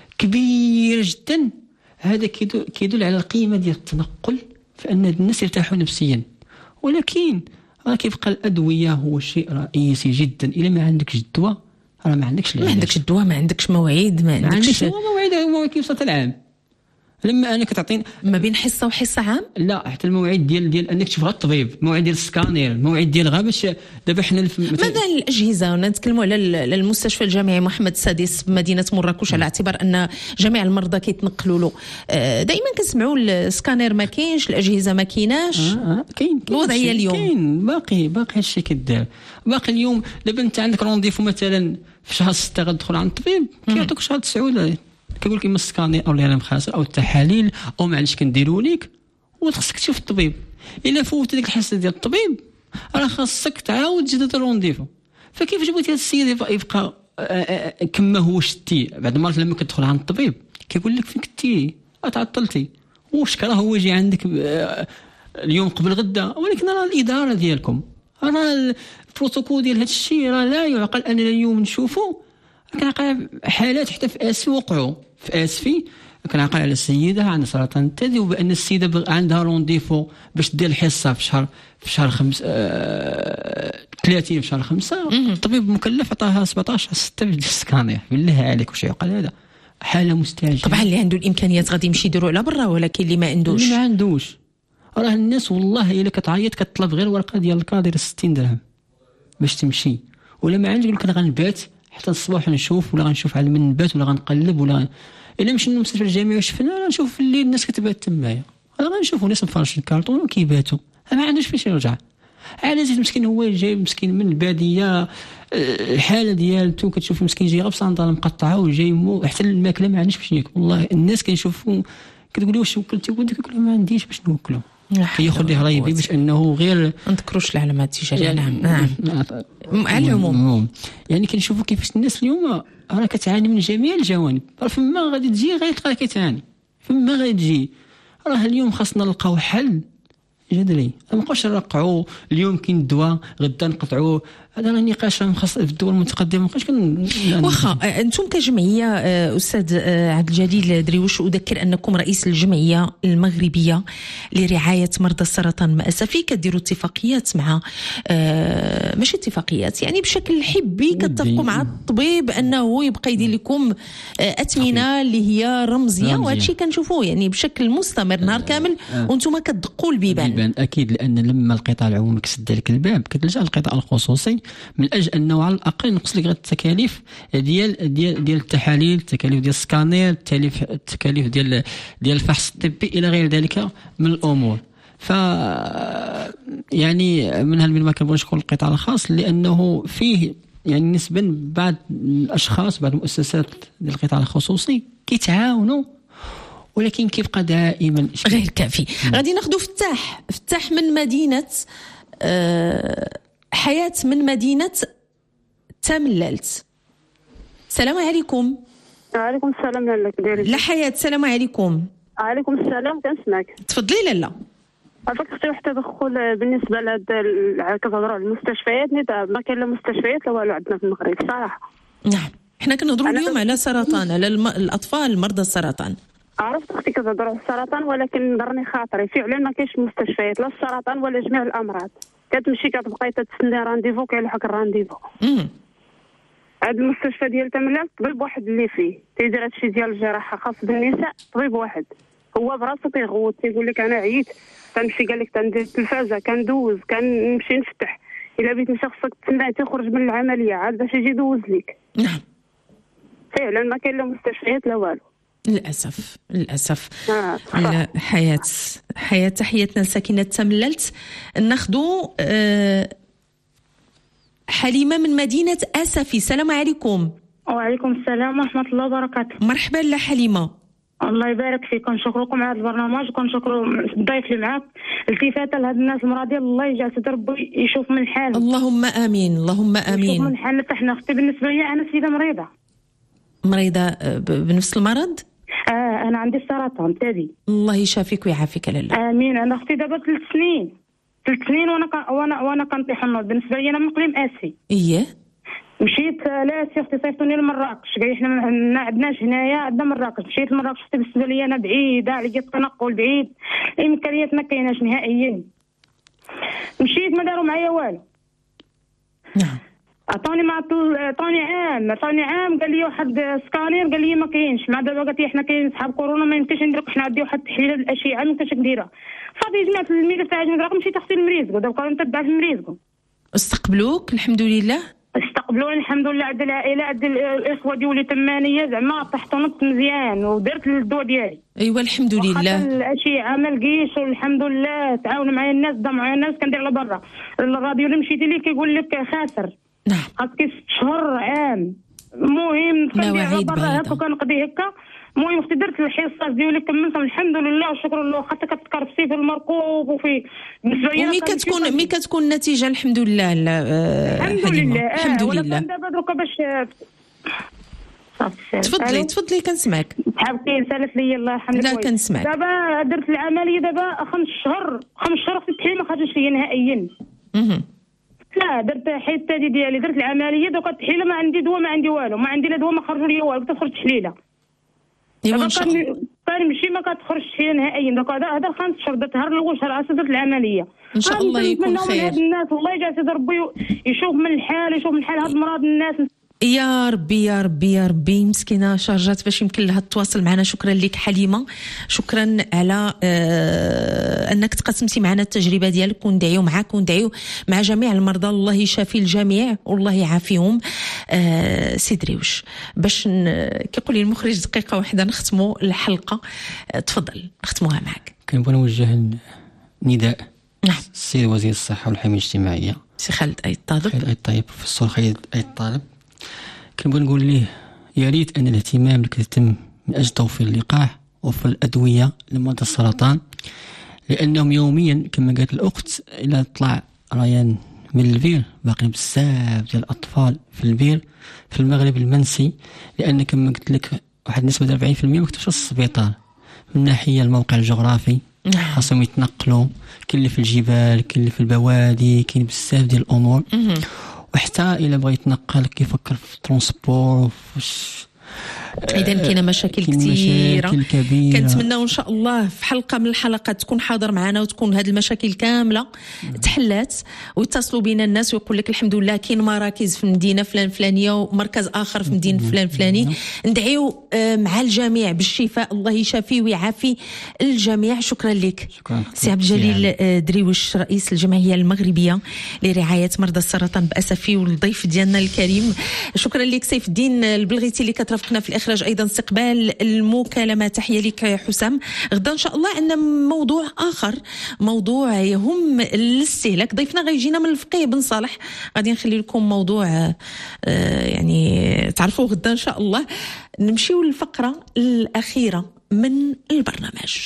كبيره جدا. هذا كيدل على القيمه ديال التنقل، فان الناس يرتاحوا نفسيا. ولكن راه كيبقى الادويه هو شيء رئيسي جدا. الا ما عندكش الدواء راه ما عندكش الدواء، ما عندكش مواعيد، ما عندكش مواعيد كيوصل العام. لما انا كتعطيني ما بين حصه وحصه عام، لا حتى المواعيد ديال انك تشوف غير الطبيب، المواعيد ديال السكانير، المواعيد ديال غير باش دابا حنا ماذا الاجهزه. نتكلموا على المستشفى الجامعي محمد السادس بمدينه مراكش، على اعتبار ان جميع المرضى كيتنقلوا له. دائما كنسمعوا السكانير ما كاينش، الاجهزه ما كايناش. كاين الوضعيه اليوم كاين باقي هادشي كيدار باقي. اليوم دابا انت عندك رونديفو مثلا في شهر 6 غتدخل عند الطبيب، كيعطيك شهر 9 كيقول لك اما السكانير او الهرم خاسر او التحاليل او معليش كنديروا لك، وخصك تشوف الطبيب. الا فوت ديك الحصه ديال الطبيب راه خاصك تعاود تجدد الرونديفو. فكيف جبتي هذا السيد يبقى كما هو شتي؟ بعد مرات لما كتدخل عند الطبيب كيقول لك فين كنتي، تعطلتي، واش راه هو يجي عندك اليوم قبل غدا. ولكن راه الاداره ديالكم، راه البروتوكول ديال هذا الشيء راه لا يعقل اننا اليوم نشوفوا. كنعقل حالات حتى في اسفي وقعوا في اسفي. كنعقل على السيده عندها سرطان الثدي، وبان السيده عندها رونديفو باش دير الحصه في شهر 5 30 في شهر 5. الطبيب مكلف عطاها 17/6 باش دير السكانير. بالله عليك واش يعقل هذا؟ حاله مستعجله. طبعا اللي عنده الامكانيات غادي يمشي يديروا على برا، ولكن اللي ما عندوش راه الناس والله الا كتعيط كتطلب غير ورقه ديال الكادر 60 درهم باش تمشي، ولا ما عندش يقول لك انا غنبات حتى الصباح نشوف، ولا غنشوف على من نبات، ولا غنقلب، ولا الا مشينا للمستشفى الجامعي وشفنا غنشوف في الليل الناس كتبات تمايا، غنشوفوا ناس مفرشين الكارطون وكيباتوا، ما عندوش فاش يرجع. على زيد مسكين هو جاي مسكين من الباديه، الحاله ديالته كتشوف مسكين جاي غير بصندال مقطعه وجاي حتى الماكله ما عندوش باش ياكل. والله الناس كنشوفوا كتقولي واش وكلتي ولدك؟ كيقول ما عنديش باش نوكلو، كياخذ ليه رايبي باش انه غير ما نذكروش العلامات التجاريه. نعم على العموم يعني كنشوفوا كيفاش الناس اليوم راه كتعاني من جميع الجوانب. فما غادي تجي غيتلقى كتعاني، فما غادي تجي راه اليوم خاصنا نلقاو حل جذري. ما نبقاوش نرقعوا اليوم كاين الدواء غدا نقطعوا هذا نقاش خاص في الدول المتقدمه. مابقاش واخا انتم كجمعيه استاذ عبد الجليل درويش، اذكر انكم رئيس الجمعيه المغربيه لرعايه مرضى السرطان المأسفي، كديروا اتفاقيات مع ماشي اتفاقيات يعني بشكل حبي كتفقوا مع الطبيب انه يبقى يدير لكم اثمنه اللي هي رمزيه، وهذا الشيء كنشوفوه يعني بشكل مستمر نهار كامل وانتم كتدقوا البيبان. اكيد، لان لما القطاع العمومي كسد لك الباب كتلجا للقطاع الخصوصي من اجل انه على الاقل نقص لك غير التكاليف ديال التحاليل، التكاليف ديال السكانير، التكاليف ديال الفحص الطبي الى غير ذلك من الامور. ف يعني من هالمنبر كنبغي نشكر القطاع الخاص لانه فيه يعني نسبه بعض الاشخاص بعض المؤسسات ديال القطاع الخصوصي كيتعاونوا، ولكن كيبقى دائما غير كافي. غادي ناخذوا فتاح من مدينه حياة من مدينة تمللت. السلام عليكم. وعليكم السلام. لا حياة، السلام عليكم. وعليكم السلام، كنسمعك. تفضلي لالا. عافاك اختي، واحد التدخل بالنسبه لهاد كتهضروا على المستشفيات، ما كاين لا مستشفيات لا والو عندنا في المغرب صراحه. نعم، حنا كنهضروا اليوم على سرطان، على الاطفال مرضى السرطان. عرفت اختي كتهضروا على السرطان، ولكن ضرني خاطري فعلا ما كاينش مستشفيات لا السرطان ولا جميع الامراض. كتمشي كتبقاي تتسنى رانديفو كيلحق الرانديفو. هاد المستشفى ديال تملال طبيب واحد اللي فيه تيدير هادشي ديال الجراحه خاص بالنساء، طبيب واحد هو براسو تيغوت تيقول لك انا عييت، كنمشي قال لك كندير التلفازه كندوز كنمشي نفتح، الا بغيت نمشي خصك تسنى تخرج من العمليه عاد باش يجي يدوز لك. نعم فعلا ما كاين لا مستشفيات لا والو للاسف. لا حياة تحياتنا لساكنه تمللت. ناخذوا حليمه من مدينه اسفي. السلام عليكم. وعليكم السلام ورحمه الله وبركاته. مرحبا لا حليمه. الله يبارك فيك، كنشكركم على هذا البرنامج وكنشكروا الضيف اللي معاك. التفاته لهاد الناس المراضيه الله يجعل ربي يشوف من حالهم. اللهم امين اللهم امين. يشوف من حالنا حنا. اختي بالنسبه لي انا سيده مريضه بنفس المرض. انا عندي السرطان تادي. الله يشافيك ويعافيك لاله. امين. انا اختي دابا 3 سنين وانا كنطيح النوض. بالنسبه لي انا من اقليم اسي. اييه مشيت لاسي اختي صيفطوني لمراكش، قال حنا ما عندناش هنايا عندنا مراكش. مشيت لمراكش اختي بالنسبه لي انا بعيده عليا التنقل بعيد، الامكانيات ما كايناش نهائيا. مشيت ما داروا معايا والو. نعم عطوني عام قال لي واحد سكانير قال لي ما كاينش. مع دابا قالت لي حنا كاين صحاب كورونا ما يمكنش نديرو، حنا عندي واحد التحليل الاشعه ما يمكنش نديرها. صافي جمعت الميل تاع المدرسه مشيت اختي لمريزكو. دابا كنت تبع في مريزكو. استقبلوك الحمد لله. استقبلوني الحمد لله. عند العائله عند الاخوه ديالي تمانيه زعما طحتو نط مزيان ودرت الدواء ديالي. ايوا الحمد لله. الاشعه ما لقيتش والحمد لله تعاونوا معايا الناس، داو معايا الناس. كندير على برا الراديو اللي مشيتي ليه كيقول لك خاسر. نعم خاصك 6 شهور عام. المهم كندير على برا هكا كنقضي هكا. المهم اختي درت الحصه ديالي كملتهم الحمد لله وشكر الله. حتى كتكرفسي في المركوب وفي بالنسبه لي مي كتكون النتيجه الحمد لله. الحمد لله الحمد لله. دابا دركا باش تفضلي كنسمعك. حبيبتي سالت لي الله يرحمك. لا كنسمعك. دابا درت العمليه دابا 5 شهور في التحليل ما خرجش ليا نهائيا. لا درت حيت التادي ديالي درت العمليه دوكا التحليله ما عندي دواء ما عندي والو، ما عندي لا دواء ما خرجوا لي والو. كتخرج تحليله كنمشي ما كتخرجش تحليله نهائيا. دوكا هذا 5 شهور درت النهار الاول شهر عسى درت العمليه. ان شاء الله يكون خير. الناس الله يجعل ربي يشوف من الحال هاد المرض الناس. يا ربي مسكينه شارجات باش يمكن لها تتواصل معنا. شكرا لك حليمه، شكرا على انك تقسمتي معنا التجربه ديالك، وندعيو معاك وندعيو مع جميع المرضى الله يشافي الجميع والله يعافيهم. سي درويش باش كيقول لي المخرج دقيقه واحده نختموا الحلقه. تفضل نختموها معك. كنبغي نوجه نداء. نعم. السيد وزير الصحه والحمايه الاجتماعيه سي خالد أيد طالب بروفيسور خالد أيد طالب، كنبغي نقول ليه يا ريت ان الاهتمام اللي كيتم من اجل توفير اللقاح وفر الادويه لمرضى السرطان، لانهم يوميا كما قالت الاخت الى طلع ريان من البير باقي بزاف ديال الاطفال في البير في المغرب المنسي، لان كما قلت لك واحد نسبه 40% ما كتمشيش للسبيطار من ناحيه الموقع الجغرافي. خاصهم يتنقلوا، كاين اللي في الجبال كاين اللي في البوادي، كاين بزاف ديال الامور. وحتى الا بغى يتنقل كيفكر في الترونسبور إذا كاينه مشاكل كثيره كبيره. كنتمناو ان شاء الله في حلقه من الحلقات تكون حاضر معنا وتكون هذه المشاكل كامله تحلات ويتصلوا بنا الناس ويقول لك الحمد لله كاين مراكز في المدينه فلان فلانيه ومركز اخر في مدينه فلان فلاني. ندعيو مع الجميع بالشفاء، الله يشافي ويعافي الجميع. شكرا لك سي عبد الجليل درويش رئيس الجمعيه المغربيه لرعايه مرضى السرطان باسفي والضيف ديالنا الكريم. شكرا لك سيف الدين البلغيتي اللي كترافقنا في الإخراج، أيضا استقبال المكالمة. تحية لك حسام. غدا إن شاء الله عندنا موضوع آخر، موضوع يهم الاستهلاك. ضيفنا غيجينا من الفقيه بن صالح، غادي نخلي لكم موضوع يعني تعرفوه غدا إن شاء الله. نمشيو للفقرة الأخيرة من البرنامج.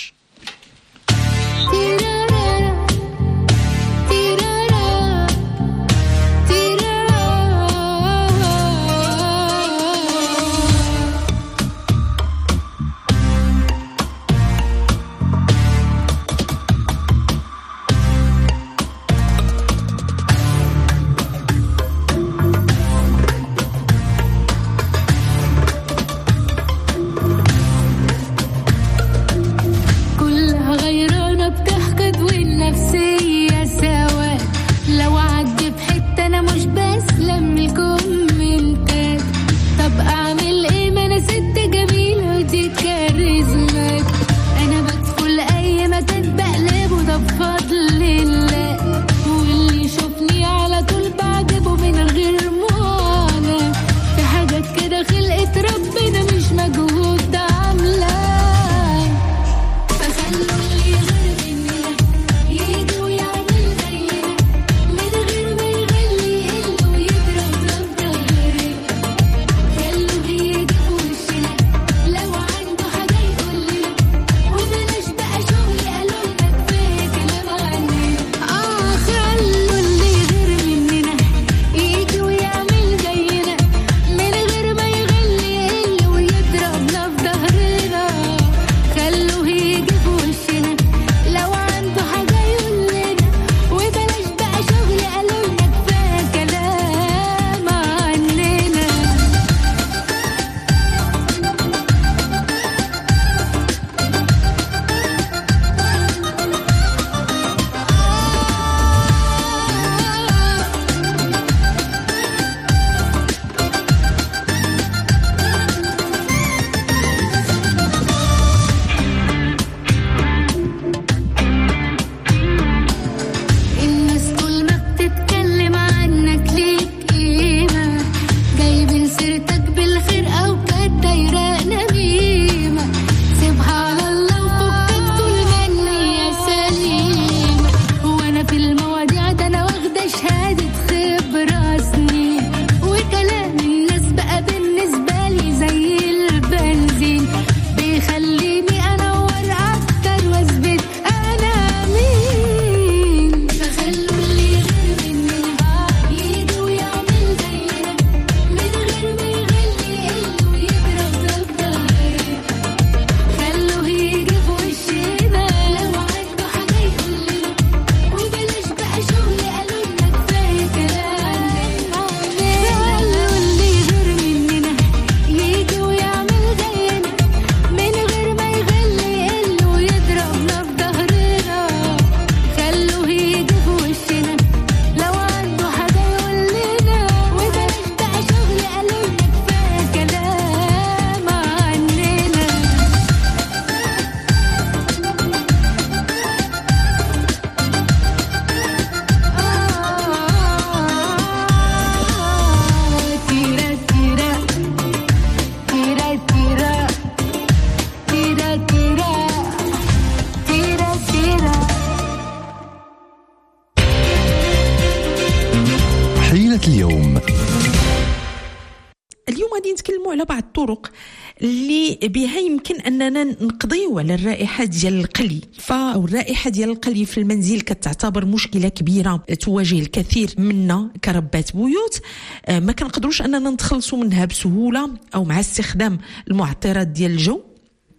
اليوم غادي نتكلموا على بعض الطرق اللي بها يمكن اننا نقضيو على الرائحه ديال القلي. او الرائحه ديال القلي في المنزل كتعتبر مشكله كبيره تواجه الكثير منا كربات بيوت. ما كنقدروش اننا نتخلصوا منها بسهوله او مع استخدام المعطرات ديال الجو.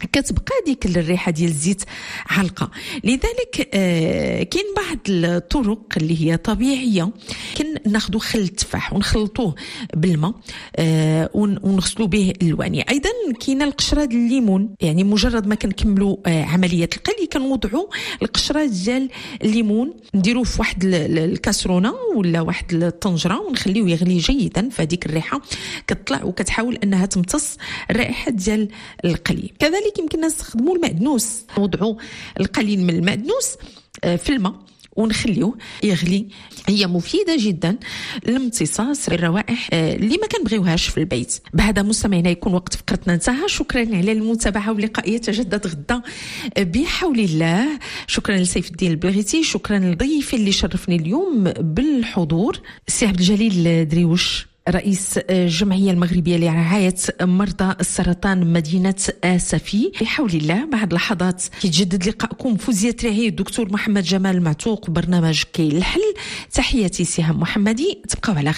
كتبقى ديك الريحه ديال الزيت علقه. لذلك كاين بعض الطرق اللي هي طبيعيه، ناخذوا خل التفاح ونخلطوه بالماء ونغسلوا به الواني. ايضا كاينه القشره ديال الليمون، يعني مجرد ما كنكملوا عمليه القلي كنوضعوا القشره ديال الليمون نديروه في واحد الكاسرونه ولا واحد الطنجره ونخليه يغلي جيدا، فهذيك الريحه كتطلع وكتحاول انها تمتص الرائحه ديال القلي. كذلك يمكن نستخدموا المعدنوس، نوضعوا القليل من المعدنوس في الماء ونخليوه يغلي. هي مفيدة جدا لامتصاص الروائح اللي ما كنبغيوهاش في البيت. بهذا مستمعينا يكون وقت فقرتنا انتهى. شكرا على المتابعة، واللقاء يتجدد غدا بحول الله. شكرا لسيف الدين البلغيتي، شكرا لضيفي اللي شرفني اليوم بالحضور سي عبد الجليل درويش، رئيس الجمعية المغربية لرعاية مرضى السرطان مدينة آسفي. بحول الله بعد لحظات يتجدد لقاءكم فوزية رعاية الدكتور محمد جمال معتوق، برنامج كي الحل. تحياتي سهام محمدي، تبقوا على